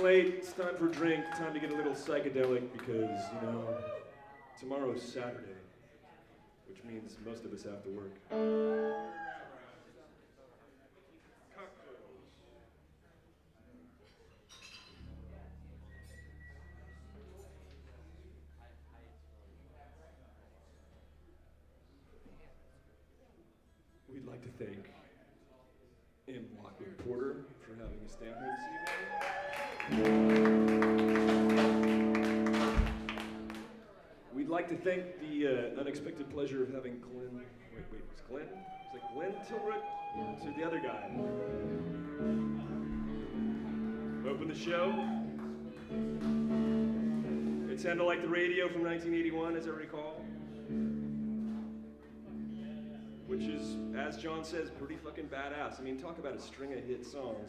getting late. It's time for a drink. Time to get a little psychedelic because, you know, tomorrow's Saturday, which means most of us have to work. We'd like to thank M. Lockwood Porter for having us down here this evening. We'd like to thank the unexpected pleasure of having Glenn. Wait, was Glenn? Was it Glenn Tilbrook? Or to the other guy? Open the show. It sounded like the radio from 1981, as I recall. Which is, as John says, pretty fucking badass. I mean, talk about a string of hit songs.